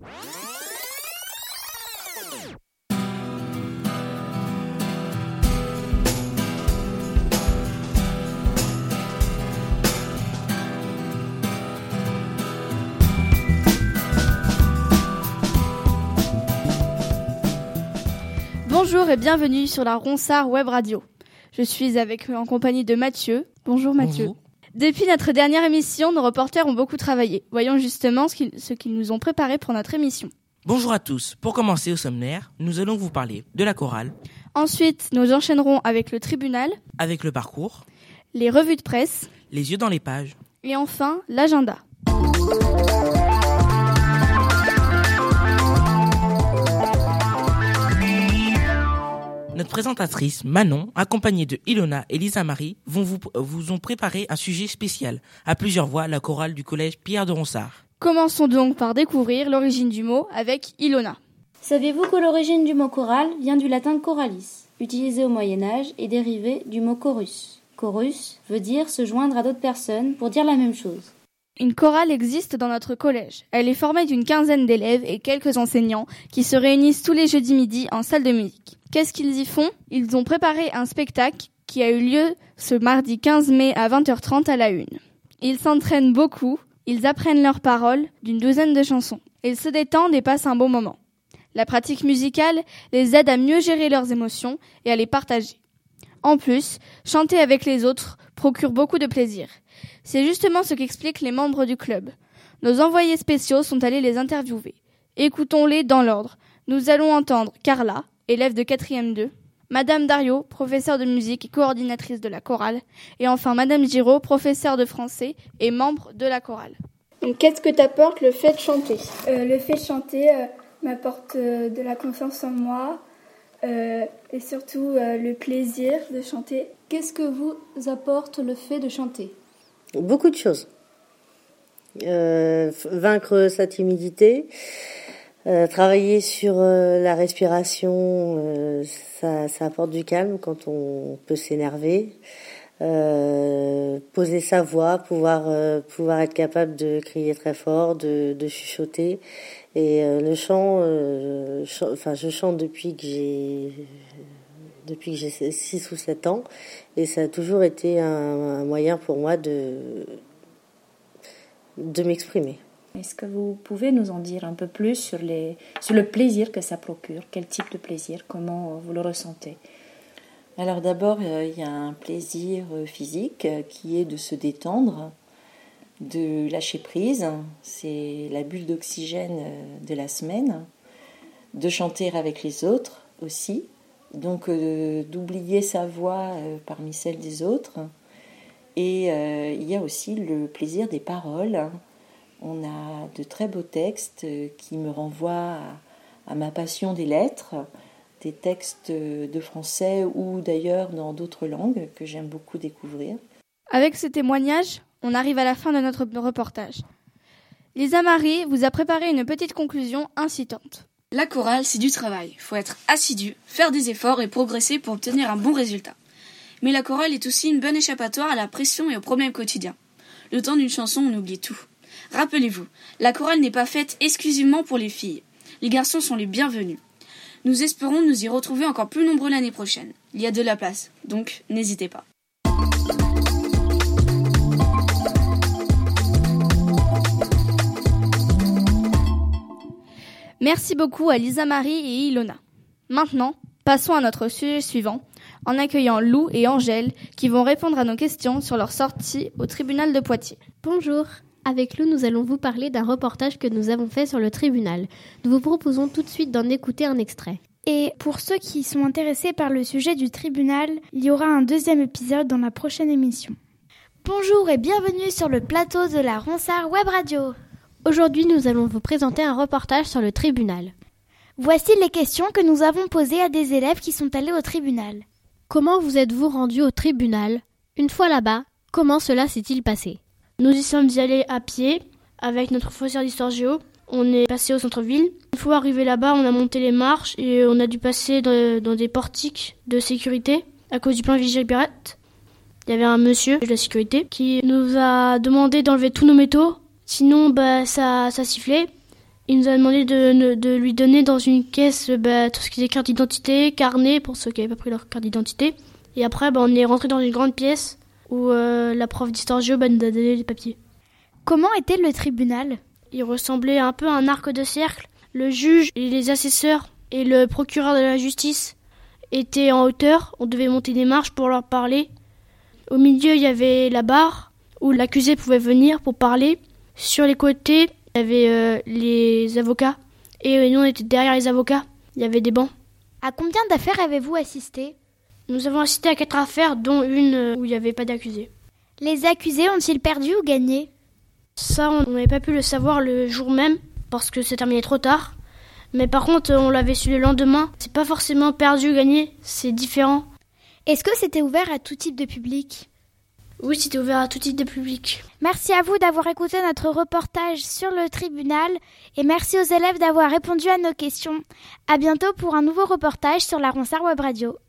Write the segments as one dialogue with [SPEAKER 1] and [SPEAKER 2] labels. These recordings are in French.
[SPEAKER 1] Bonjour et bienvenue sur la Ronsard Web Radio. Je suis en compagnie de Mathieu. Bonjour Mathieu.
[SPEAKER 2] Bonjour.
[SPEAKER 1] Depuis notre dernière émission, nos reporters ont beaucoup travaillé. Voyons justement ce qu'ils nous ont préparé pour notre émission.
[SPEAKER 2] Bonjour à tous. Pour commencer au sommaire, nous allons vous parler de la chorale.
[SPEAKER 1] Ensuite, nous enchaînerons avec le tribunal,
[SPEAKER 2] avec le parcours,
[SPEAKER 1] les revues de presse,
[SPEAKER 2] les yeux dans les pages
[SPEAKER 1] et enfin l'agenda.
[SPEAKER 2] Notre présentatrice Manon, accompagnée de Ilona et Lisa Marie, vous ont préparé un sujet spécial. À plusieurs voix, la chorale du collège Pierre de Ronsard.
[SPEAKER 1] Commençons donc par découvrir l'origine du mot avec Ilona.
[SPEAKER 3] Savez-vous que l'origine du mot chorale vient du latin choralis, utilisé au Moyen-Âge et dérivé du mot chorus. Chorus veut dire se joindre à d'autres personnes pour dire la même chose.
[SPEAKER 1] Une chorale existe dans notre collège. Elle est formée d'une quinzaine d'élèves et quelques enseignants qui se réunissent tous les jeudis midi en salle de musique. Qu'est-ce qu'ils y font ? Ils ont préparé un spectacle qui a eu lieu ce mardi 15 mai à 20h30 à la Une. Ils s'entraînent beaucoup, ils apprennent leurs paroles d'une douzaine de chansons. Ils se détendent et passent un bon moment. La pratique musicale les aide à mieux gérer leurs émotions et à les partager. En plus, chanter avec les autres procure beaucoup de plaisir. C'est justement ce qu'expliquent les membres du club. Nos envoyés spéciaux sont allés les interviewer. Écoutons-les dans l'ordre. Nous allons entendre Carla, élève de 4e 2, Madame Dario, professeure de musique et coordinatrice de la chorale, et enfin Madame Giraud, professeure de français et membre de la chorale. Donc, qu'est-ce que t'apporte le fait de chanter ?
[SPEAKER 4] Le fait de chanter m'apporte de la confiance en moi et surtout le plaisir de chanter.
[SPEAKER 3] Qu'est-ce que vous apporte le fait de chanter ?
[SPEAKER 5] Beaucoup de choses. Vaincre sa timidité, travailler sur la respiration, ça apporte du calme quand on peut s'énerver. Poser sa voix, pouvoir être capable de crier très fort, de chuchoter. Et le chant, je chante depuis que j'ai 6 ou 7 ans, et ça a toujours été un moyen pour moi de m'exprimer.
[SPEAKER 6] Est-ce que vous pouvez nous en dire un peu plus sur le plaisir que ça procure ? Quel type de plaisir ? Comment vous le ressentez ?
[SPEAKER 7] Alors d'abord, il y a un plaisir physique qui est de se détendre, de lâcher prise, c'est la bulle d'oxygène de la semaine, de chanter avec les autres aussi, donc d'oublier sa voix parmi celles des autres. Et il y a aussi le plaisir des paroles. On a de très beaux textes qui me renvoient à ma passion des lettres, des textes de français ou d'ailleurs dans d'autres langues que j'aime beaucoup découvrir.
[SPEAKER 1] Avec ce témoignage, on arrive à la fin de notre reportage. Lisa Marie vous a préparé une petite conclusion incitante.
[SPEAKER 8] La chorale, c'est du travail. Il faut être assidu, faire des efforts et progresser pour obtenir un bon résultat. Mais la chorale est aussi une bonne échappatoire à la pression et aux problèmes quotidiens. Le temps d'une chanson, on oublie tout. Rappelez-vous, la chorale n'est pas faite exclusivement pour les filles. Les garçons sont les bienvenus. Nous espérons nous y retrouver encore plus nombreux l'année prochaine. Il y a de la place, donc n'hésitez pas.
[SPEAKER 1] Merci beaucoup à Lisa Marie et Ilona. Maintenant, passons à notre sujet suivant, en accueillant Lou et Angèle qui vont répondre à nos questions sur leur sortie au tribunal de Poitiers.
[SPEAKER 9] Bonjour. Avec Lou, nous allons vous parler d'un reportage que nous avons fait sur le tribunal. Nous vous proposons tout de suite d'en écouter un extrait.
[SPEAKER 4] Et pour ceux qui sont intéressés par le sujet du tribunal, il y aura un 2e épisode dans la prochaine émission.
[SPEAKER 10] Bonjour et bienvenue sur le plateau de la Ronsard Web Radio.
[SPEAKER 9] Aujourd'hui, nous allons vous présenter un reportage sur le tribunal.
[SPEAKER 10] Voici les questions que nous avons posées à des élèves qui sont allés au tribunal.
[SPEAKER 9] Comment vous êtes-vous rendu au tribunal ? Une fois là-bas, comment cela s'est-il passé ?
[SPEAKER 11] Nous y sommes allés à pied avec notre professeur d'histoire géo. On est passé au centre-ville. Une fois arrivé là-bas, on a monté les marches et on a dû passer dans des portiques de sécurité à cause du plan Vigipirate. Il y avait un monsieur de la sécurité qui nous a demandé d'enlever tous nos métaux. Sinon, ça sifflait. Il nous a demandé de lui donner dans une caisse tout ce qui est carte d'identité, carnet pour ceux qui n'avaient pas pris leur carte d'identité. Et après, on est rentré dans une grande pièce où la prof d'histoire géo nous a donné les papiers.
[SPEAKER 10] Comment était le tribunal ?
[SPEAKER 11] Il ressemblait un peu à un arc de cercle. Le juge et les assesseurs et le procureur de la justice étaient en hauteur. On devait monter des marches pour leur parler. Au milieu, il y avait la barre où l'accusé pouvait venir pour parler. Sur les côtés, il y avait les avocats. Et nous, on était derrière les avocats. Il y avait des bancs.
[SPEAKER 10] À combien d'affaires avez-vous assisté ?
[SPEAKER 11] Nous avons assisté à 4 affaires, dont une où il n'y avait pas d'accusé.
[SPEAKER 10] Les accusés ont-ils perdu ou gagné ?
[SPEAKER 11] Ça, on n'avait pas pu le savoir le jour même, parce que c'est terminé trop tard. Mais par contre, on l'avait su le lendemain. C'est pas forcément perdu ou gagné, c'est différent.
[SPEAKER 10] Est-ce que c'était ouvert à tout type de public ?
[SPEAKER 11] Oui, c'était ouvert à tout type de public.
[SPEAKER 10] Merci à vous d'avoir écouté notre reportage sur le tribunal et merci aux élèves d'avoir répondu à nos questions. À bientôt pour un nouveau reportage sur la Ronsard Web Radio.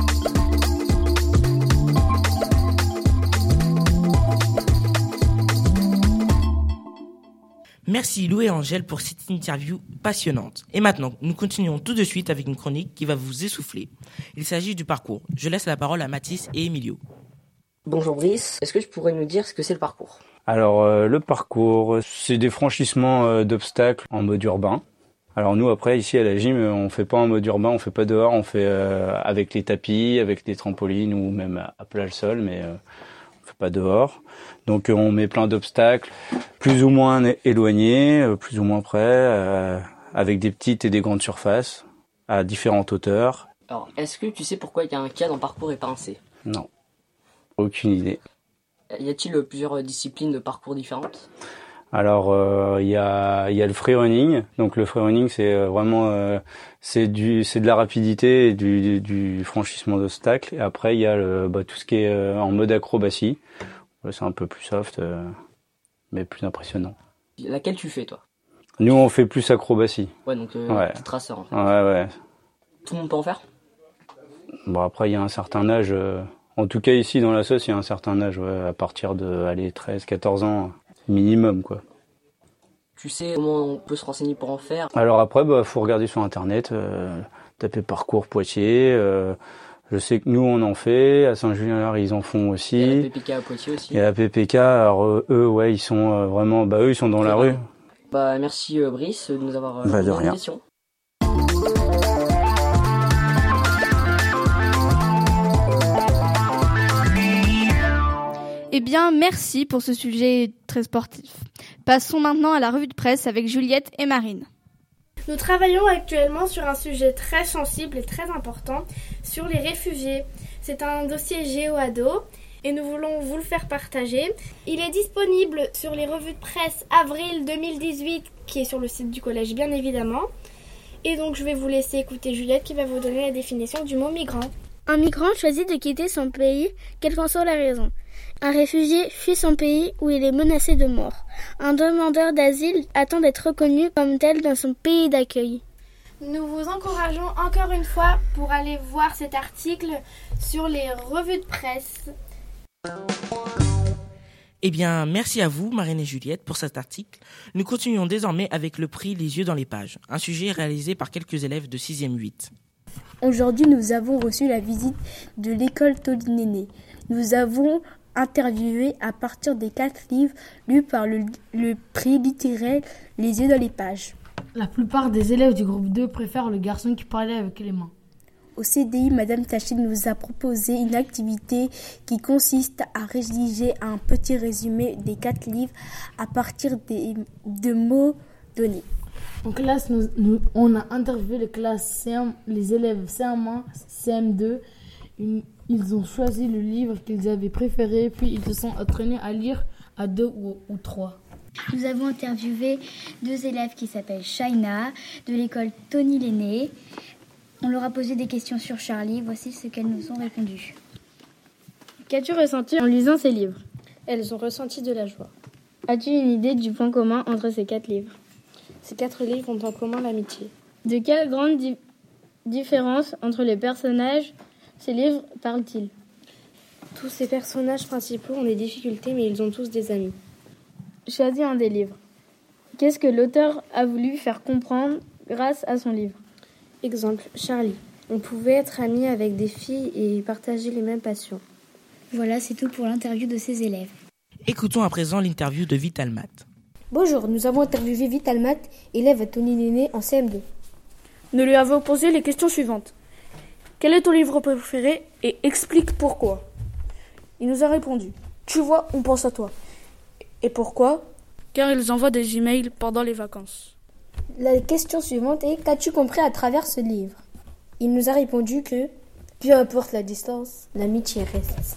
[SPEAKER 2] Merci Lou et Angèle pour cette interview passionnante. Et maintenant, nous continuons tout de suite avec une chronique qui va vous essouffler. Il s'agit du parcours. Je laisse la parole à Mathis et Emilio.
[SPEAKER 12] Bonjour Brice, est-ce que tu pourrais nous dire ce que c'est le parcours ?
[SPEAKER 13] Alors le parcours, c'est des franchissements d'obstacles en mode urbain. Alors nous après ici à la gym, on fait pas en mode urbain, on fait pas dehors, on fait avec les tapis, avec des trampolines ou même à plat le sol, mais on fait pas dehors. Donc on met plein d'obstacles, plus ou moins éloignés, plus ou moins près, avec des petites et des grandes surfaces, à différentes hauteurs.
[SPEAKER 12] Alors est-ce que tu sais pourquoi il y a un K dans parcours et pas un C ?
[SPEAKER 13] Non, aucune idée.
[SPEAKER 12] Y a-t-il plusieurs disciplines de parcours différentes ?
[SPEAKER 13] Alors il y a le freerunning. Donc le freerunning c'est vraiment c'est de la rapidité et du franchissement d'obstacles. Et après il y a tout ce qui est en mode acrobatie. C'est un peu plus soft mais plus impressionnant.
[SPEAKER 12] Laquelle tu fais toi ?
[SPEAKER 13] Nous on fait plus acrobatie.
[SPEAKER 12] Ouais donc traceur en fait.
[SPEAKER 13] Ouais.
[SPEAKER 12] Tout le monde peut en faire ?
[SPEAKER 13] Bon après il y a un certain âge. En tout cas ici dans la sauce il y a un certain âge à partir de 13, 14 ans. Minimum quoi.
[SPEAKER 12] Tu sais comment on peut se renseigner pour en faire ?
[SPEAKER 13] Alors après faut regarder sur internet, taper parcours Poitiers. Je sais que nous on en fait, à Saint-Julien ils en font aussi.
[SPEAKER 12] Il y a la PPK à Poitiers aussi.
[SPEAKER 13] Il y a la PPK, alors eux ils sont vraiment eux ils sont dans la rue.
[SPEAKER 12] Merci Brice de nous avoir
[SPEAKER 13] de
[SPEAKER 12] posé
[SPEAKER 13] rien.
[SPEAKER 12] une question.
[SPEAKER 1] Eh bien, merci pour ce sujet très sportif. Passons maintenant à la revue de presse avec Juliette et Marine.
[SPEAKER 14] Nous travaillons actuellement sur un sujet très sensible et très important, sur les réfugiés. C'est un dossier géo-ado et nous voulons vous le faire partager. Il est disponible sur les revues de presse avril 2018, qui est sur le site du collège bien évidemment. Et donc je vais vous laisser écouter Juliette qui va vous donner la définition du mot migrant.
[SPEAKER 15] Un migrant choisit de quitter son pays, quelle qu'en soit la raison. Un réfugié fuit son pays où il est menacé de mort. Un demandeur d'asile attend d'être reconnu comme tel dans son pays d'accueil.
[SPEAKER 14] Nous vous encourageons encore une fois pour aller voir cet article sur les revues de presse.
[SPEAKER 2] Eh bien, merci à vous, Marine et Juliette, pour cet article. Nous continuons désormais avec le prix Les yeux dans les pages, un sujet réalisé par quelques élèves de 6e 8.
[SPEAKER 16] Aujourd'hui, nous avons reçu la visite de l'école Tolinéné. Nous avons interviewé à partir des 4 livres lus par le prix littéraire Les yeux dans les pages.
[SPEAKER 17] La plupart des élèves du groupe 2 préfèrent le garçon qui parlait avec les mains.
[SPEAKER 16] Au CDI, Madame Taché nous a proposé une activité qui consiste à rédiger un petit résumé des 4 livres à partir de mots donnés.
[SPEAKER 17] En classe, on a interviewé les élèves CM1, CM2. Ils ont choisi le livre qu'ils avaient préféré, puis ils se sont entraînés à lire à 2 ou 3.
[SPEAKER 18] Nous avons interviewé 2 élèves qui s'appellent Shaina, de l'école Tony Lenné. On leur a posé des questions sur Charlie. Voici ce qu'elles nous ont répondu.
[SPEAKER 19] Qu'as-tu ressenti en lisant ces livres ?
[SPEAKER 14] Elles ont ressenti de la joie.
[SPEAKER 19] As-tu une idée du point commun entre ces 4 livres ?
[SPEAKER 14] Ces 4 livres ont en commun l'amitié.
[SPEAKER 19] De quelle grande différence entre les personnages ces livres parlent-ils ?
[SPEAKER 14] Tous ces personnages principaux ont des difficultés, mais ils ont tous des amis.
[SPEAKER 19] Choisis un des livres. Qu'est-ce que l'auteur a voulu faire comprendre grâce à son livre?
[SPEAKER 16] Exemple, Charlie. On pouvait être amis avec des filles et partager les mêmes passions.
[SPEAKER 18] Voilà, c'est tout pour l'interview de ses élèves.
[SPEAKER 2] Écoutons à présent l'interview de Vitalmat.
[SPEAKER 16] Bonjour, nous avons interviewé Vitalmat, élève à Tony-Léné en CM2.
[SPEAKER 14] Nous lui avons posé les questions suivantes. Quel est ton livre préféré et explique pourquoi? Il nous a répondu. Tu vois, on pense à toi. Et pourquoi? Car ils envoient des emails pendant les vacances.
[SPEAKER 16] La question suivante est: qu'as-tu compris à travers ce livre? Il nous a répondu que, peu importe la distance, l'amitié reste.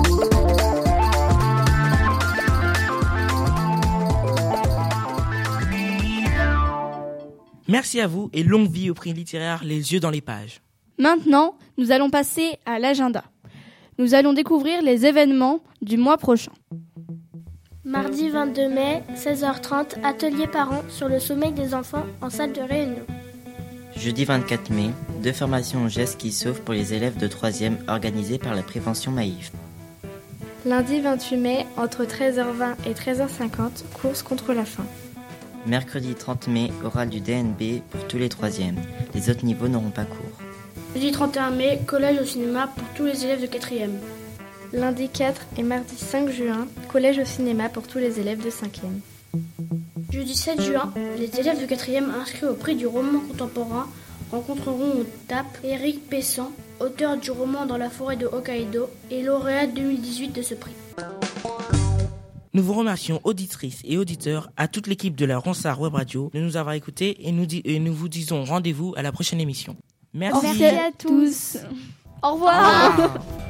[SPEAKER 2] Merci à vous et longue vie au prix littéraire Les yeux dans les pages.
[SPEAKER 1] Maintenant, nous allons passer à l'agenda. Nous allons découvrir les événements du mois prochain.
[SPEAKER 10] Mardi 22 mai, 16h30, atelier parents sur le sommeil des enfants en salle de réunion.
[SPEAKER 20] Jeudi 24 mai, 2 formations aux gestes qui sauvent pour les élèves de 3e organisées par la prévention Maïf.
[SPEAKER 14] Lundi 28 mai, entre 13h20 et 13h50, course contre la faim.
[SPEAKER 20] Mercredi 30 mai, oral du DNB pour tous les 3e. Les autres niveaux n'auront pas cours.
[SPEAKER 11] Jeudi 31 mai, collège au cinéma pour tous les élèves de 4e.
[SPEAKER 14] Lundi 4 et mardi 5 juin, collège au cinéma pour tous les élèves de 5e.
[SPEAKER 11] Jeudi 7 juin, les élèves de 4e inscrits au prix du roman contemporain rencontreront au TAP Éric Pessan, auteur du roman Dans la forêt de Hokkaido et lauréat 2018 de ce prix.
[SPEAKER 2] Nous vous remercions auditrices et auditeurs, à toute l'équipe de la Ronsard Web Radio de nous avoir écoutés et nous vous disons rendez-vous à la prochaine émission.
[SPEAKER 1] Merci à tous. Au revoir.